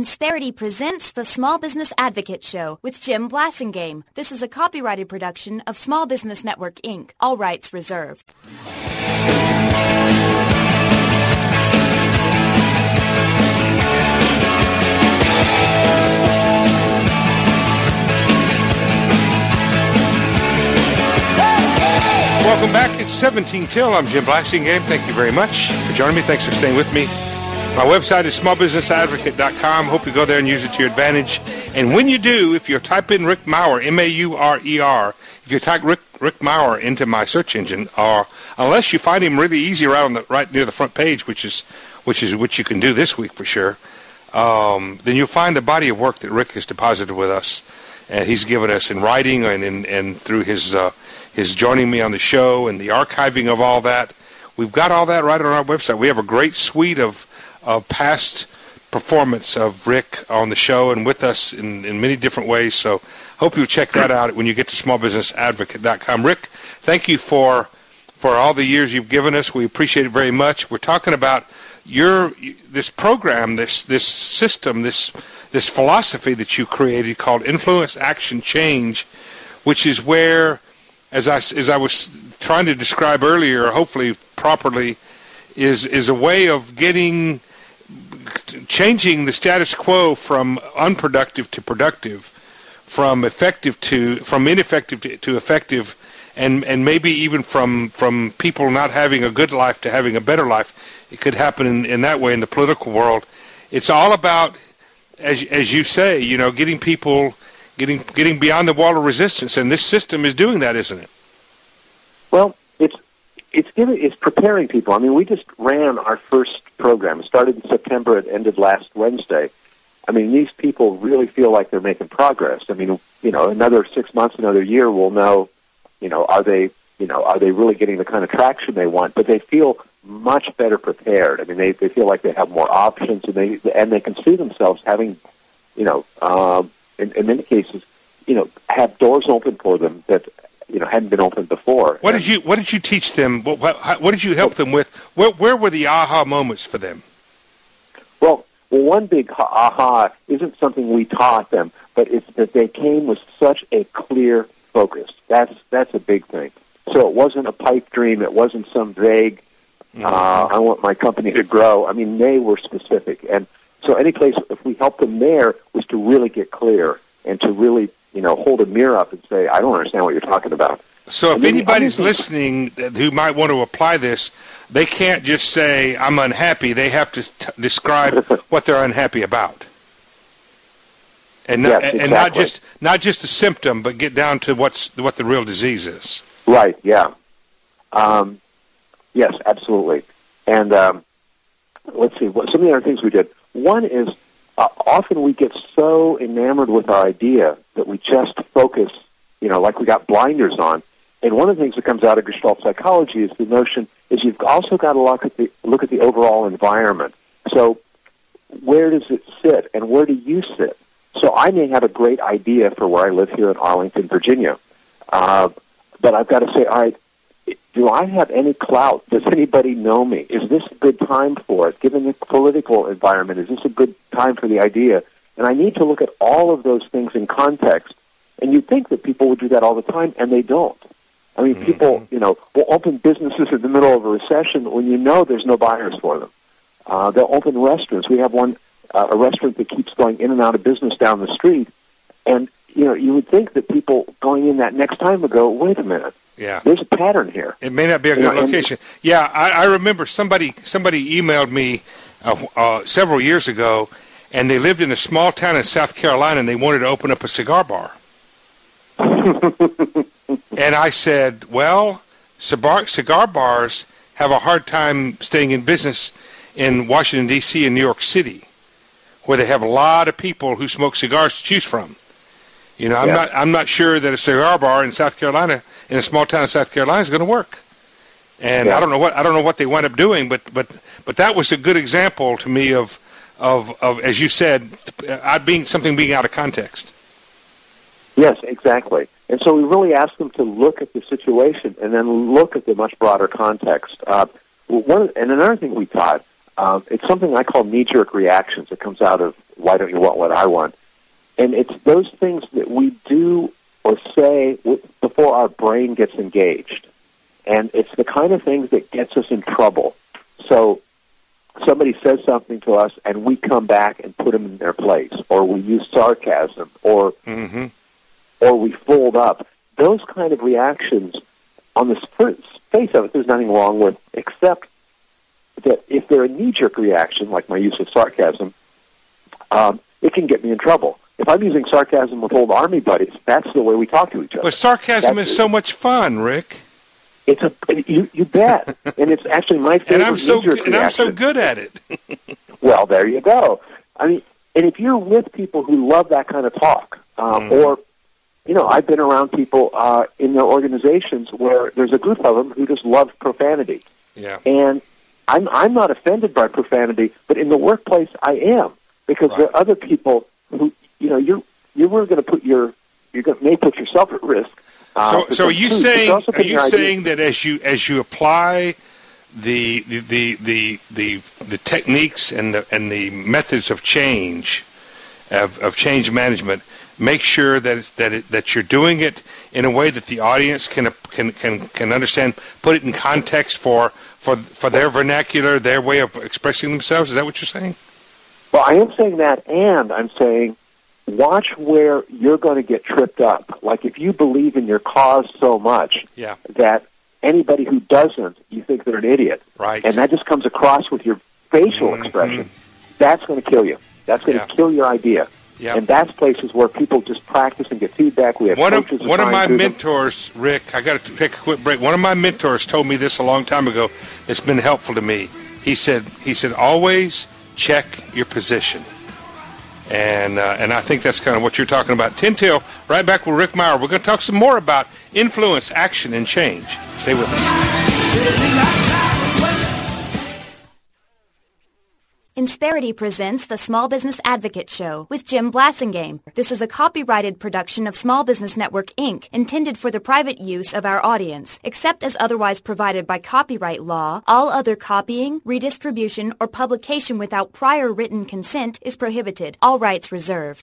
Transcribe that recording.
Insperity presents the Small Business Advocate Show with Jim Blasingame. This is a copyrighted production of Small Business Network, Inc. All rights reserved. Welcome back. It's 17 till. I'm Jim Blasingame. Thank you very much for joining me. Thanks for staying with me. My website is smallbusinessadvocate.com. Hope you go there and use it to your advantage. And when you do, if you type in Rick Maurer, M-A-U-R-E-R, if you type Rick Maurer into my search engine, or unless you find him really easy right near the front page, which you can do this week for sure, then you'll find the body of work that Rick has deposited with us. He's given us in writing and through his joining me on the show and the archiving of all that. We've got all that right on our website. We have a great suite of past performance of Rick on the show and with us in many different ways. So hope you'll check that out when you get to smallbusinessadvocate.com. Rick, thank you for all the years you've given us. We appreciate it very much. We're talking about this program, this system, this philosophy that you created called Influence, Action, Change, which is where, as I was trying to describe earlier, hopefully properly, is a way of changing the status quo from unproductive to productive, from ineffective to effective, and maybe even from people not having a good life to having a better life. It could happen in that way in the political world. It's all about, as you say, getting people getting beyond the wall of resistance, and this system is doing that, isn't it? Well, it's preparing people. I mean, we just ran our first program. It started in September. It ended last Wednesday. I mean, these people really feel like they're making progress. I mean, another 6 months, another year, we'll know, are they really getting the kind of traction they want? But they feel much better prepared. I mean, they feel like they have more options, and they can see themselves having, in many cases, have doors open for them that hadn't been opened before. What did you teach them? What did you help them with? Where were the aha moments for them? Well, one big aha isn't something we taught them, but it's that they came with such a clear focus. That's a big thing. So it wasn't a pipe dream. It wasn't some vague, I want my company to grow. I mean, they were specific. And so any place, if we helped them there, was to really get clear and to really, hold a mirror up and say, I don't understand what you're talking about. So if anybody's listening who might want to apply this, they can't just say, I'm unhappy. They have to describe what they're unhappy about. And not just a symptom, but get down to what the real disease is. Right, yeah. Yes, absolutely. And let's see, some of the other things we did. One is often we get so enamored with our idea that we just focus, like we got blinders on. And one of the things that comes out of Gestalt psychology is the notion is you've also got to look at the overall environment. So where does it sit, and where do you sit? So I may have a great idea for where I live here in Arlington, Virginia, but I've got to say, all right, do I have any clout? Does anybody know me? Is this a good time for it? Given the political environment, is this a good time for the idea? And I need to look at all of those things in context. And you'd think that people would do that all the time, and they don't. I mean, people, will open businesses in the middle of a recession when there's no buyers for them. They'll open restaurants. We have a restaurant that keeps going in and out of business down the street. And, you would think that people going in that next time would go, wait a minute. Yeah. There's a pattern here. It may not be a good location. Yeah, I remember somebody emailed me several years ago, and they lived in a small town in South Carolina, and they wanted to open up a cigar bar. And I said, well, cigar bars have a hard time staying in business in Washington, D.C. and New York City, where they have a lot of people who smoke cigars to choose from. I'm not sure that a cigar bar in South Carolina, in a small town in South Carolina, is going to work. And I don't know what they wind up doing, but that was a good example to me of as you said, being out of context. Yes, exactly. And so we really asked them to look at the situation and then look at the much broader context. And another thing we taught, it's something I call knee-jerk reactions. It comes out of why don't you want what I want? And it's those things that we do or say before our brain gets engaged. And it's the kind of things that gets us in trouble. So somebody says something to us, and we come back and put them in their place, or we use sarcasm, or we fold up. Those kind of reactions, on the face of it, there's nothing wrong with, except that if they're a knee-jerk reaction, like my use of sarcasm, it can get me in trouble. If I'm using sarcasm with old Army buddies, that's the way we talk to each other. But sarcasm is so much fun, Rick. You bet, and it's actually my favorite. And I'm so good at it. Well, there you go. I mean, and if you're with people who love that kind of talk, or I've been around people in their organizations where there's a group of them who just love profanity. Yeah. And I'm not offended by profanity, but in the workplace I am, because there are other people who you're really going to put may put yourself at risk. So are you saying that as you apply the techniques and the methods of change management, make sure that you're doing it in a way that the audience can understand, put it in context for their vernacular, their way of expressing themselves? Is that what you're saying? Well, I am saying that, and I'm saying watch where you're going to get tripped up. Like if you believe in your cause so much that anybody who doesn't, you think they're an idiot. Right. And that just comes across with your facial expression. That's going to kill you. That's going to kill your idea. Yep. And that's places where people just practice and get feedback. We have one of my mentors, Rick, I got to take a quick break. One of my mentors told me this a long time ago. It's been helpful to me. He said always check your position. And I think that's kind of what you're talking about. 10 till, right back with Rick Meyer. We're going to talk some more about influence, action, and change. Stay with us. Insperity presents the Small Business Advocate Show with Jim Blasingame. This is a copyrighted production of Small Business Network, Inc., intended for the private use of our audience. Except as otherwise provided by copyright law, all other copying, redistribution, or publication without prior written consent is prohibited. All rights reserved.